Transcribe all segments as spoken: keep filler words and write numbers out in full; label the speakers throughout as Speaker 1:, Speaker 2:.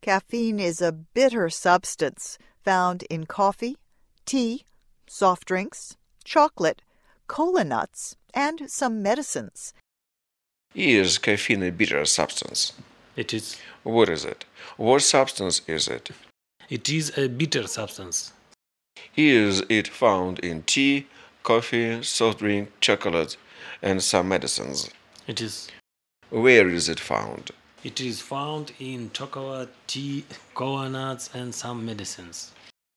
Speaker 1: Caffeine is a bitter substance found in coffee, tea, soft drinks, chocolate, cola nuts, and some medicines.
Speaker 2: Is caffeine a bitter substance?
Speaker 3: It is.
Speaker 2: What is it? What substance is it?
Speaker 3: It is a bitter substance.
Speaker 2: Is it found in tea, coffee, soft drink, chocolate, and some medicines?
Speaker 3: It is.
Speaker 2: Where is it found?
Speaker 3: It is found in chocolate, tea, cola nuts, and some medicines.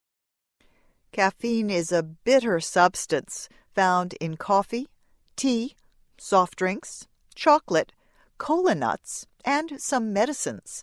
Speaker 1: Caffeine is a bitter substance found in coffee, tea, soft drinks, chocolate, cola nuts, and some medicines.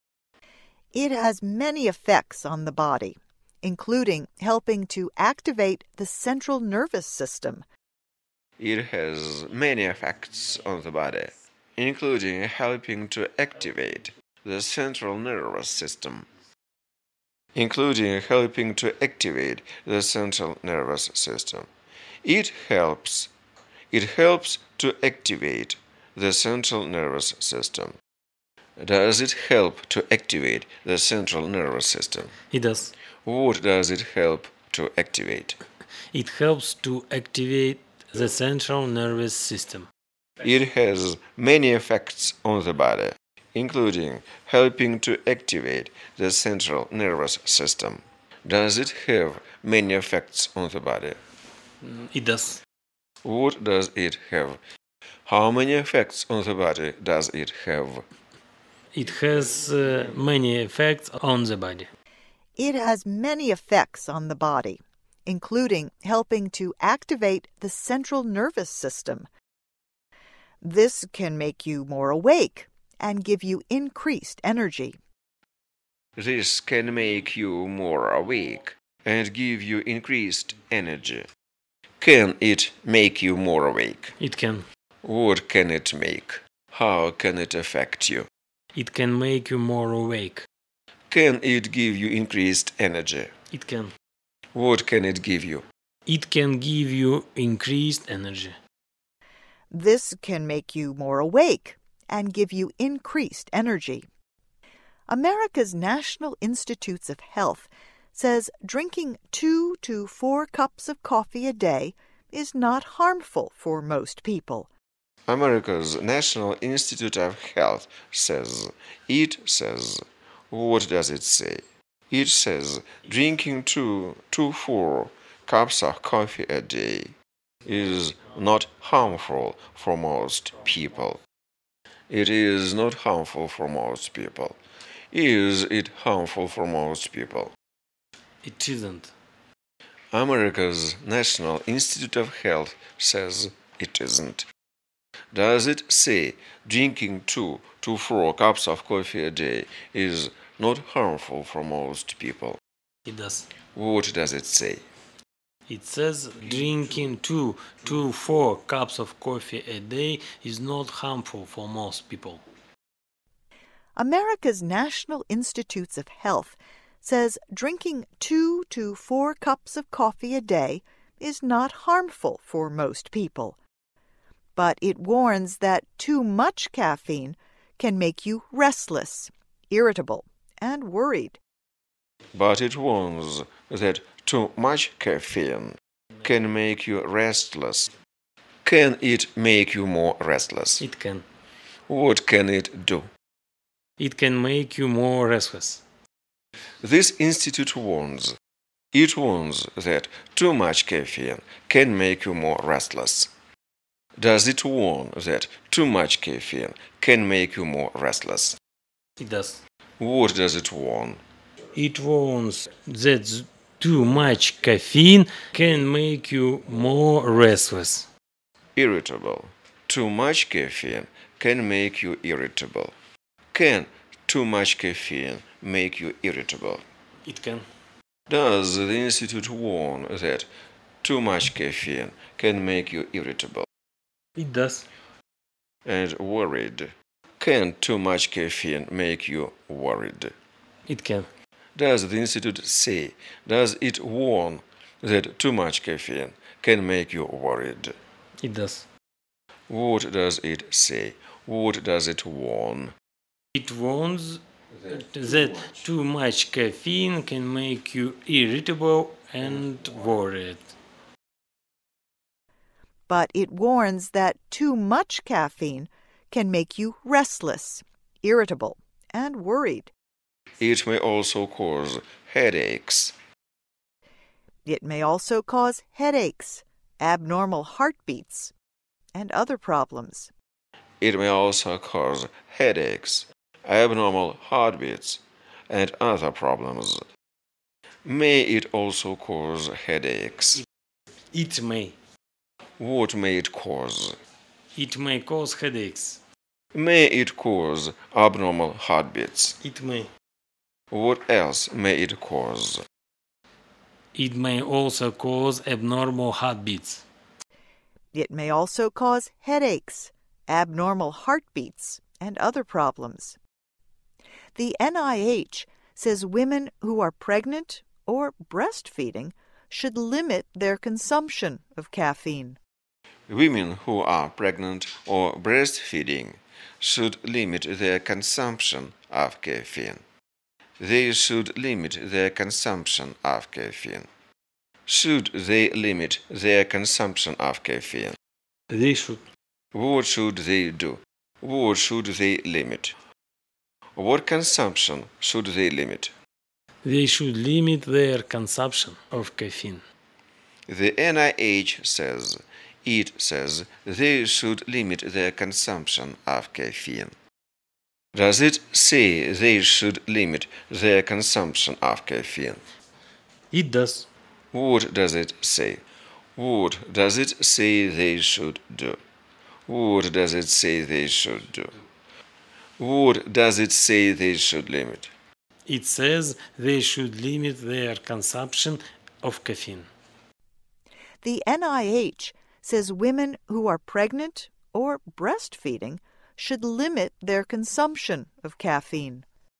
Speaker 1: It has many effects on the body, including helping to activate the central nervous system.
Speaker 2: It has many effects on the body, including helping to activate the central nervous system. Including helping to activate the central nervous system. It helps. It helps to activate the central nervous system. Does it help to activate the central nervous system?
Speaker 3: It does.
Speaker 2: What does it help to activate?
Speaker 3: It helps to activate the central nervous system.
Speaker 2: It has many effects on the body, including helping to activate the central nervous system. Does it have many effects on the body?
Speaker 3: It does.
Speaker 2: What does it have? How many effects on the body does it have?
Speaker 3: It has uh, many effects on the body.
Speaker 1: It has many effects on the body, including helping to activate the central nervous system. This can make you more awake and give you increased energy.
Speaker 2: This can make you more awake and give you increased energy. Can it make you more awake?
Speaker 3: It can.
Speaker 2: What can it make? How can it affect you?
Speaker 3: It can make you more awake.
Speaker 2: Can it give you increased energy?
Speaker 3: It can.
Speaker 2: What can it give you?
Speaker 3: It can give you increased energy.
Speaker 1: This can make you more awake and give you increased energy. America's National Institutes of Health says drinking two to four cups of coffee a day is not harmful for most people.
Speaker 2: America's National Institute of Health says, it says, what does it say? It says drinking two to four cups of coffee a day is not harmful for most people. It is not harmful for most people. Is it harmful for most people?
Speaker 3: It isn't.
Speaker 2: America's National Institute of Health says it isn't. Does it say drinking two to four cups of coffee a day is not harmful for most people?
Speaker 3: It does.
Speaker 2: What does it say?
Speaker 3: It says drinking two to four cups of coffee a day is not harmful for most people.
Speaker 1: America's National Institutes of Health says drinking two to four cups of coffee a day is not harmful for most people. But it warns that too much caffeine can make you restless, irritable, and worried.
Speaker 2: But it warns that too much caffeine can make you restless. Can it make you more restless?
Speaker 3: It can.
Speaker 2: What can it do?
Speaker 3: It can make you more restless.
Speaker 2: This institute warns. It warns that too much caffeine can make you more restless. Does it warn that too much caffeine can make you more restless?
Speaker 3: It does.
Speaker 2: What does it warn?
Speaker 3: It warns that too much caffeine can make you more restless.
Speaker 2: Irritable. Too much caffeine can make you irritable. Can too much caffeine make you irritable?
Speaker 3: It can.
Speaker 2: Does the institute warn that too much caffeine can make you irritable?
Speaker 3: It does.
Speaker 2: And worried. Can too much caffeine make you worried?
Speaker 3: It can.
Speaker 2: Does the institute say, does it warn that too much caffeine can make you worried?
Speaker 3: It does.
Speaker 2: What does it say? What does it warn?
Speaker 3: It warns that too much caffeine can make you irritable and worried.
Speaker 1: But it warns that too much caffeine can make you restless, irritable, and worried.
Speaker 2: It may also cause headaches.
Speaker 1: It may also cause headaches, abnormal heartbeats, and other problems.
Speaker 2: It may also cause headaches, abnormal heartbeats, and other problems. May it also cause headaches?
Speaker 3: It may.
Speaker 2: What may it cause?
Speaker 3: It may cause headaches.
Speaker 2: May it cause abnormal heartbeats?
Speaker 3: It may.
Speaker 2: What else may it cause?
Speaker 3: It may also cause abnormal heartbeats.
Speaker 1: It may also cause headaches, abnormal heartbeats, and other problems. The N I H says women who are pregnant or breastfeeding should limit their consumption of caffeine.
Speaker 2: Women who are pregnant or breastfeeding should limit their consumption of caffeine. They should limit their consumption of caffeine. Should they limit their consumption of caffeine?
Speaker 3: They should.
Speaker 2: What should they do? What should they limit? What consumption should they limit?
Speaker 3: They should limit their consumption of caffeine.
Speaker 2: The N I H says, it says they should limit their consumption of caffeine. Does it say they should limit their consumption of caffeine?
Speaker 3: It does.
Speaker 2: What does it say? What does it say they should do? What does it say they should do? What does it say they should limit?
Speaker 3: It says they should limit their consumption of caffeine.
Speaker 1: The N I H says women who are pregnant or breastfeeding should limit their consumption of caffeine.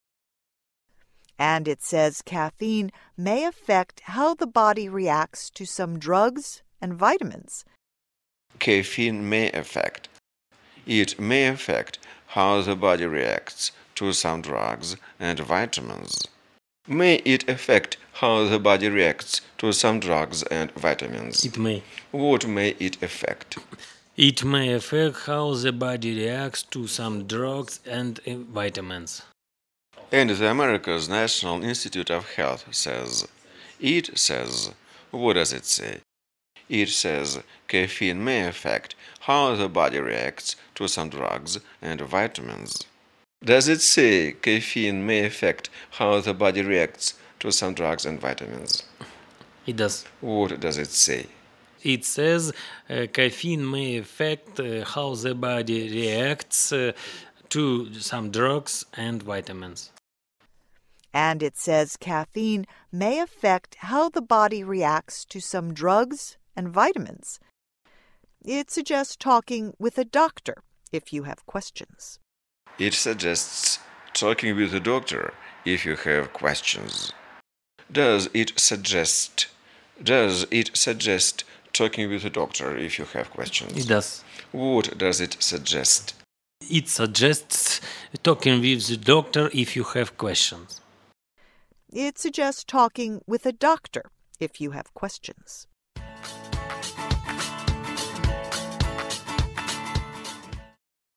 Speaker 1: And it says caffeine may affect how the body reacts to some drugs and vitamins.
Speaker 2: Caffeine may affect. It may affect how the body reacts to some drugs and vitamins. May it affect how the body reacts to some drugs and vitamins?
Speaker 3: It may.
Speaker 2: What may it affect?
Speaker 3: It may affect how the body reacts to some drugs and uh, vitamins.
Speaker 2: And the America's National Institute of Health says, it says, what does it say? It says caffeine may affect how the body reacts to some drugs and vitamins. Does it say caffeine may affect how the body reacts to some drugs and vitamins?
Speaker 3: It does.
Speaker 2: What does it say?
Speaker 3: It says uh, caffeine may affect uh, how the body reacts uh, to some drugs and vitamins.
Speaker 1: And it says caffeine may affect how the body reacts to some drugs and vitamins. It suggests talking with a doctor if you have questions.
Speaker 2: It suggests talking with a doctor if you have questions. Does it suggest does it suggest talking with a doctor if you have questions?
Speaker 3: It does.
Speaker 2: What does it suggest?
Speaker 3: It suggests talking with the doctor if you have questions.
Speaker 1: It suggests talking with a doctor if you have questions.